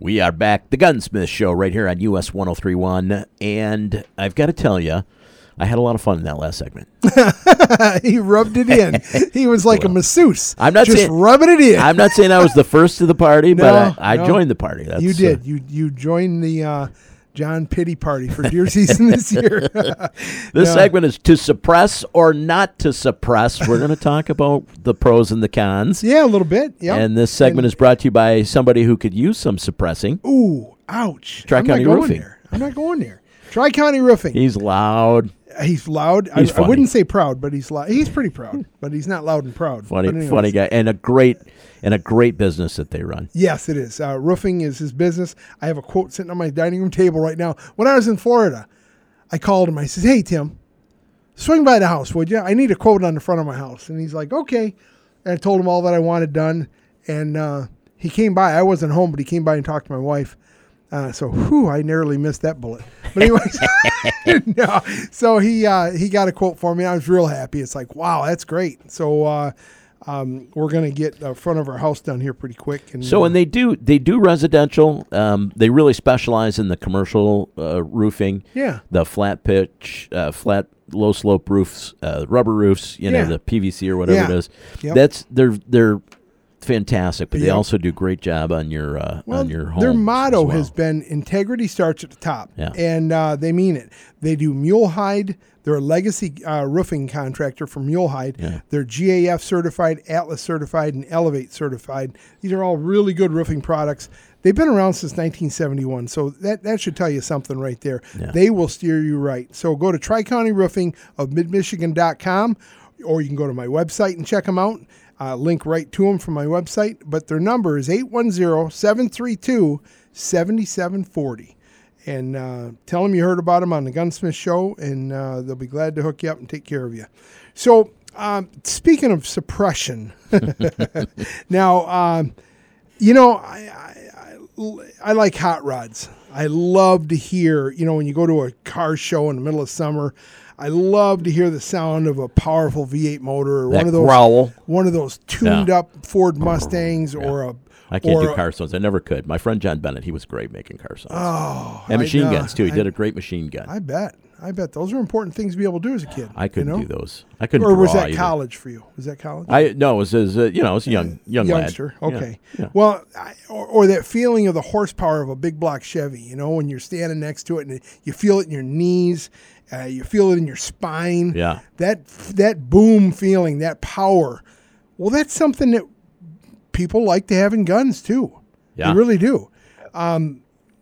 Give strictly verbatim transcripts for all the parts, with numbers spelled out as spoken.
We are back, the Gunsmith Show, right here on U S ten thirty-one. And I've got to tell you, I had a lot of fun in that last segment. He rubbed it in. He was like well, a masseuse. I'm not just saying, rubbing it in. I'm not saying I was the first to the party, no, but I, I no. joined the party. That's, you did. Uh, you you joined the uh, John Pitty party for deer season this year. This no. segment is to suppress or not to suppress. We're going to talk about the pros and the cons. Yeah, a little bit. Yeah. And this segment and, is brought to you by somebody who could use some suppressing. Ooh, ouch. Tri-County Roofing. There. I'm not going there. Tri-County Roofing. He's loud. He's loud. He's I, I wouldn't say proud, but he's loud. He's pretty proud, but he's not loud and proud. Funny, funny guy, and a great, and a great business that they run. Yes, it is. Uh, roofing is his business. I have a quote sitting on my dining room table right now. When I was in Florida, I called him. I said, "Hey, Tim, swing by the house, would you? I need a quote on the front of my house." And he's like, "Okay." And I told him all that I wanted done, and uh, he came by. I wasn't home, but he came by and talked to my wife. Uh, so, whew, I narrowly missed that bullet. But anyways, no. So he uh, he got a quote for me. I was real happy. It's like, wow, that's great. So uh, um, we're gonna get the front of our house done here pretty quick. And so, uh, and they do they do residential. Um, they really specialize in the commercial uh, roofing. Yeah. The flat pitch, uh, flat low slope roofs, uh, rubber roofs. You know, Yeah. the P V C or whatever Yeah. it is. Yep. That's they're they're. fantastic, but they Yep. also do a great job on your uh, well, on your home. Their motto well. has been integrity starts at the top, Yeah. and uh, they mean it. They do Mulehide. They're a legacy uh, roofing contractor for Mulehide. Yeah. They're G A F certified, Atlas certified, and Elevate certified. These are all really good roofing products. They've been around since nineteen seventy-one, so that, that should tell you something right there. Yeah. They will steer you right. So go to Tri County Roofing of Mid Michigan dot com, or you can go to my website and check them out. Uh, link right to them from my website, but their number is eight one zero, seven three two, seven seven four zero. And uh, tell them you heard about them on the Gunsmith Show, and uh, they'll be glad to hook you up and take care of you. So, um, speaking of suppression, now, um, you know, I, I, I like hot rods. I love to hear, you know, when you go to a car show in the middle of summer, I love to hear the sound of a powerful V eight motor or that one of those growl. one of those tuned Yeah. up Ford Mustangs Yeah. or a I can't or do a- car sounds. I never could. My friend John Bennett, he was great making car sounds. Oh, and machine I, uh, guns too. He I, did a great machine gun. I bet. I bet those are important things to be able to do as a kid. I couldn't you know? do those. I couldn't. Or was draw that either. college for you? Was that college? I no, it was as uh, you know, it was a young young youngster. lad. Okay. Yeah. Yeah. Well, I, or, or that feeling of the horsepower of a big block Chevy. You know, when you're standing next to it and you feel it in your knees, uh, you feel it in your spine. Yeah. That that boom feeling, that power. Well, that's something that people like to have in guns too. Yeah. They really do. Um,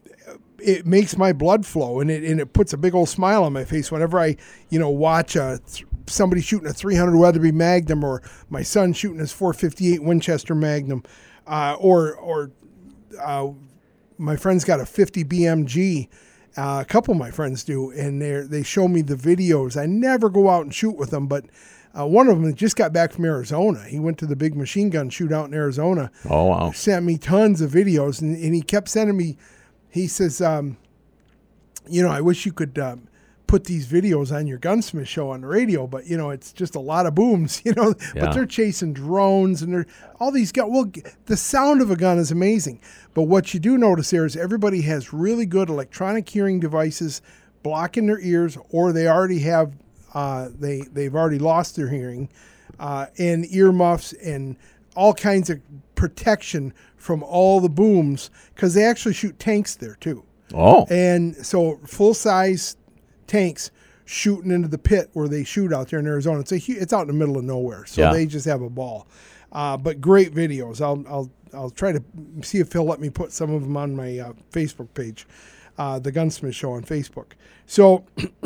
it makes my blood flow, and it and it puts a big old smile on my face whenever I, you know, watch a, somebody shooting a three hundred Weatherby Magnum, or my son shooting his four fifty-eight Winchester Magnum, uh, or or uh, my friend's got a fifty B M G. Uh, a couple of my friends do, and they they show me the videos. I never go out and shoot with them, but uh, one of them just got back from Arizona. He went to the big machine gun shootout in Arizona. Oh wow! Sent me tons of videos, and, and he kept sending me. He says, um, you know, I wish you could um, put these videos on your Gunsmith Show on the radio, but, you know, it's just a lot of booms, you know. Yeah. But they're chasing drones, and they're all these guns. Well, the sound of a gun is amazing. But what you do notice there is everybody has really good electronic hearing devices blocking their ears, or they already have, uh, they, they've already lost their hearing, uh, and earmuffs and all kinds of protection from all the booms, because they actually shoot tanks there too. Oh, And so full size tanks shooting into the pit where they shoot out there in Arizona. It's a hu- it's out in the middle of nowhere, so Yeah. they just have a ball. Uh, but great videos. I'll I'll I'll try to see if he'll let me put some of them on my uh, Facebook page, uh, the Gunsmith Show on Facebook. So,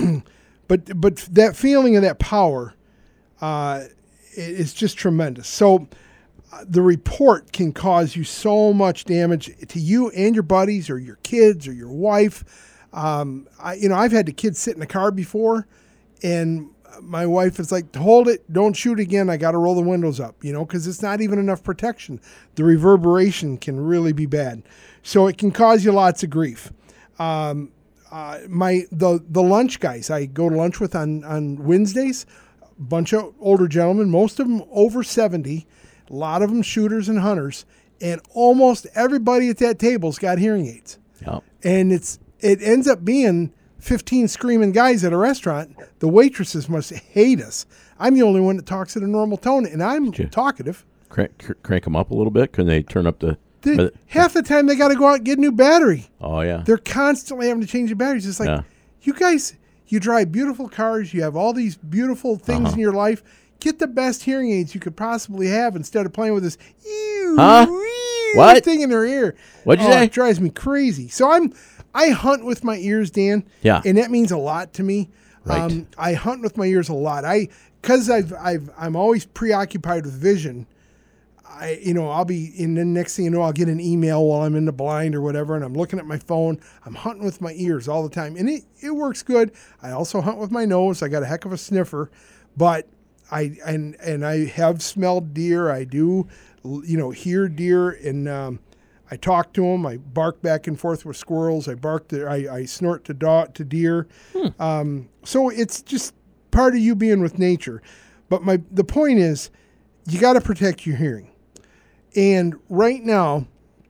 but but that feeling of that power, uh, is just tremendous. So. The report can cause you so much damage to you and your buddies or your kids or your wife. Um, I, you know, I've had the kids sit in the car before, and my wife is like, hold it, don't shoot again. I got to roll the windows up, you know, because it's not even enough protection. The reverberation can really be bad. So it can cause you lots of grief. Um, uh, my the the lunch guys I go to lunch with on, on Wednesdays, a bunch of older gentlemen, most of them over seventy, a lot of them shooters and hunters, and almost everybody at that table's got hearing aids. Yep. And it's it ends up being fifteen screaming guys at a restaurant. The waitresses must hate us. I'm the only one that talks at a normal tone, and I'm you- talkative. Crank, cr- crank them up a little bit. Can they turn up the? They- uh, half the time they got to go out and get a new battery. oh yeah. They're constantly having to change the batteries. It's like, Yeah. you guys, you drive beautiful cars. You have all these beautiful things Uh-huh. in your life. Get the best hearing aids you could possibly have instead of playing with this ew, Huh? ew What? thing in their ear. What'd you Oh, say? It drives me crazy. So I'm, I hunt with my ears, Dan. Yeah. And that means a lot to me. Right. Um, I hunt with my ears a lot. I, cause I've, I've, I'm always preoccupied with vision. I, you know, I'll be in the next thing you know, I'll get an email while I'm in the blind or whatever, and I'm looking at my phone. I'm hunting with my ears all the time, and it, it works good. I also hunt with my nose. I got a heck of a sniffer, but I and and I have smelled deer. I do, you know, hear deer, and um, I talk to them. I bark back and forth with squirrels. I bark. To, I, I snort to dog, to deer. Hmm. Um, so it's just part of you being with nature. But my the point is, you got to protect your hearing. And right now,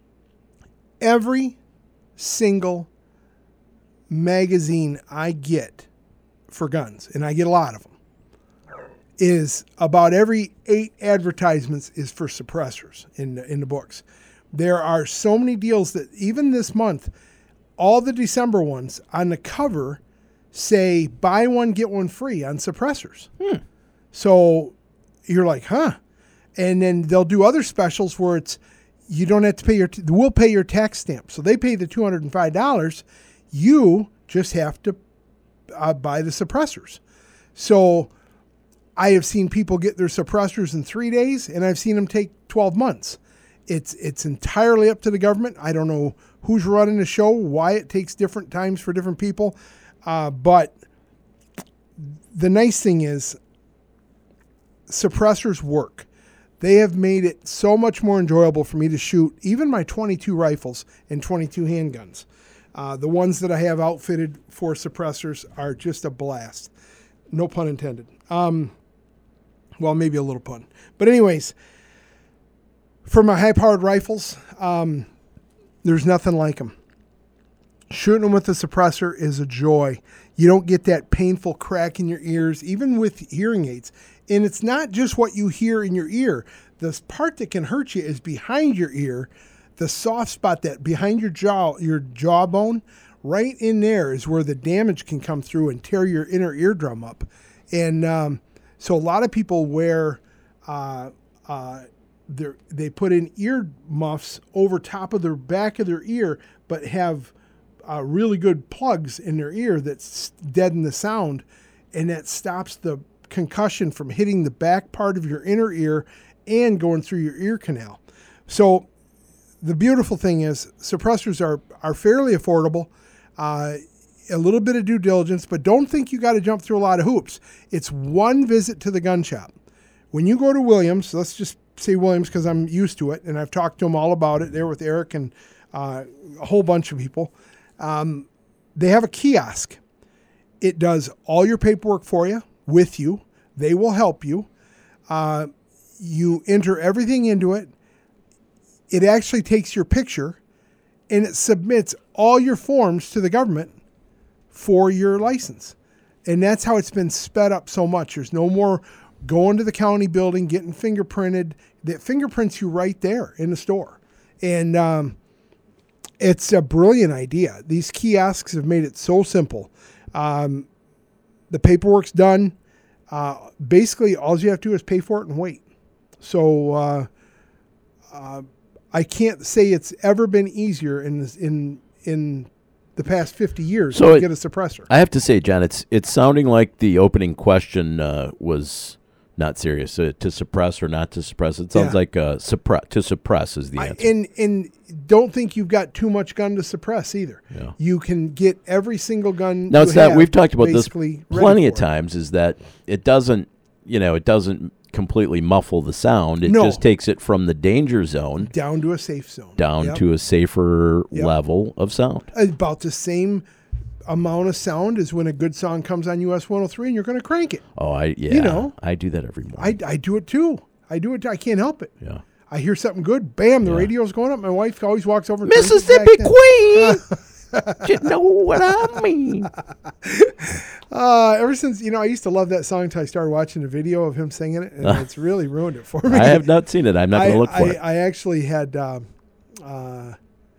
every single magazine I get for guns, and I get a lot of them, is about every eight advertisements is for suppressors in the, in the books. There are so many deals that even this month, all the December ones on the cover say buy one, get one free on suppressors. Hmm. So you're like, huh? And then they'll do other specials where it's you don't have to pay your t- we'll pay your tax stamp. So they pay the two hundred five dollars. You just have to uh, buy the suppressors. So I have seen people get their suppressors in three days, and I've seen them take twelve months. It's it's entirely up to the government. I don't know who's running the show, why it takes different times for different people. Uh, but the nice thing is suppressors work. They have made it so much more enjoyable for me to shoot even my twenty-two rifles and twenty-two handguns. Uh, the ones that I have outfitted for suppressors are just a blast. No pun intended. Um, well, maybe a little pun. But anyways, for my high-powered rifles, um, there's nothing like them. Shooting them with a suppressor is a joy. You don't get that painful crack in your ears, even with hearing aids. And it's not just what you hear in your ear. The part that can hurt you is behind your ear, the soft spot that behind your jaw, your jawbone, right in there is where the damage can come through and tear your inner eardrum up. And um, so a lot of people wear, uh, uh, they put in ear muffs over top of their back of their ear, but have uh, really good plugs in their ear that deaden the sound, and that stops the concussion from hitting the back part of your inner ear and going through your ear canal. So the beautiful thing is suppressors are, are fairly affordable, uh, a little bit of due diligence, but don't think you got to jump through a lot of hoops. It's one visit to the gun shop. When you go to Williams, let's just say Williams because I'm used to it, and I've talked to them all about it there with Eric and uh, a whole bunch of people. Um, they have a kiosk. It does all your paperwork for you, with you. They will help you. Uh, you enter everything into it. It actually takes your picture and it submits all your forms to the government for your license. And that's how it's been sped up so much. There's no more going to the county building, getting fingerprinted. That fingerprints you right there in the store. And um, it's a brilliant idea. These kiosks have made it so simple. Um, the paperwork's done. Uh, basically, all you have to do is pay for it and wait. So uh, uh, I can't say it's ever been easier in this, in in the past fifty years So to it- get a suppressor. I have to say, John, it's it's sounding like the opening question uh, was not serious. Uh, to suppress or not to suppress? It sounds Yeah. like uh, suppre- to suppress is the I, answer. and and don't think you've got too much gun to suppress either. Yeah. You can get every single gun. Now you it's that have we've talked about this basically ready plenty of for it. times. Is that it doesn't, you know, it doesn't completely muffle the sound. It No. just takes it from the danger zone Down to a safe zone. down Yep. to a safer Yep. level of sound. About the same amount of sound as when a good song comes on U S one oh three and you're going to crank it. Oh, I yeah, You know. I do that every morning. I, I do it too. I do it. I can't help it. yeah. I hear something good. Bam, the yeah. radio's going up. My wife always walks over. And Mississippi Queen. You know what I mean? Uh, ever since, you know, I used to love that song until I started watching the video of him singing it, and uh, it's really ruined it for me. I have not seen it. I'm not going to look for I, it. I actually had uh, uh,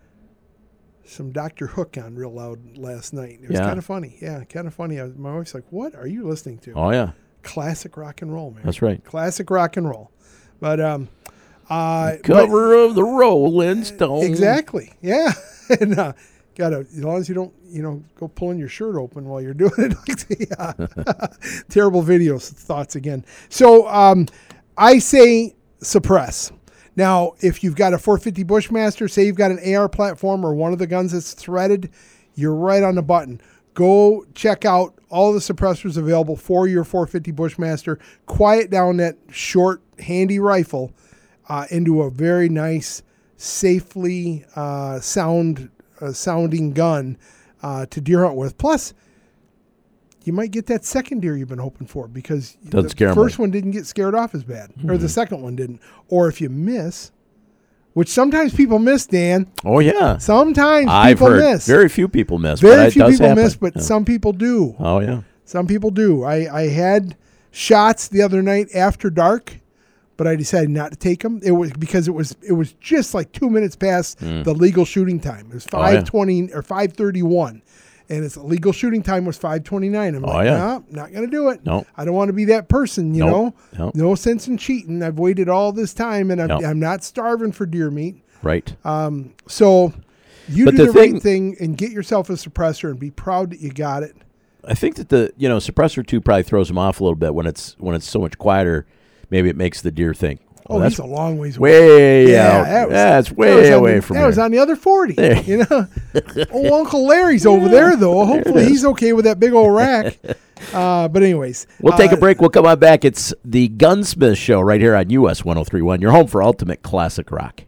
some Doctor Hook on real loud last night. It was yeah. kind of funny. Yeah, kind of funny. I was, my wife's like, what are you listening to? Oh, yeah. Classic rock and roll, man. That's right. Classic rock and roll. But, um, uh, the cover but, of the Rolling Stones. Exactly. Yeah. and, uh, Gotta, as long as you don't, you know, go pulling your shirt open while you're doing it. yeah. Terrible videos, thoughts again. So um, I say suppress. Now, if you've got a four fifty Bushmaster, say you've got an A R platform or one of the guns that's threaded, you're right on the button. Go check out all the suppressors available for your four fifty Bushmaster. Quiet down that short, handy rifle uh, into a very nice, safely uh, sound. Uh, sounding gun uh, to deer hunt with. Plus, you might get that second deer you've been hoping for because Doesn't the scare first me. one didn't get scared off as bad, mm-hmm. or the second one didn't. Or if you miss, which sometimes people miss, Dan. Oh, yeah. Sometimes I've people heard miss. Very few people miss. Very but few it does people happen. miss, but yeah. some people do. Oh, yeah. Some people do. I, I had shots the other night after dark, but I decided not to take them. It was because it was it was just like two minutes past mm. the legal shooting time. It was five twenty oh, yeah. or five thirty-one, and its legal shooting time was five twenty-nine. I'm oh, like, yeah. no, not going to do it. No, I don't want to be that person. You nope. know, nope. no sense in cheating. I've waited all this time, and I'm, nope. I'm not starving for deer meat. Right. Um. So you but do the, the thing, right thing and get yourself a suppressor and be proud that you got it. I think that the you know suppressor two probably throws them off a little bit when it's when it's so much quieter. Maybe it makes the deer think. Oh, that's he's a long ways away. Way yeah, out. That was, that's way that was away the, from That here. was on the other forty. There. You know, old Uncle Larry's yeah. over there, though. Hopefully he's okay with that big old rack. Uh, but anyways. We'll uh, take a break. We'll come on back. It's the Gunsmith Show right here on U S one oh three point one, your home for ultimate classic rock.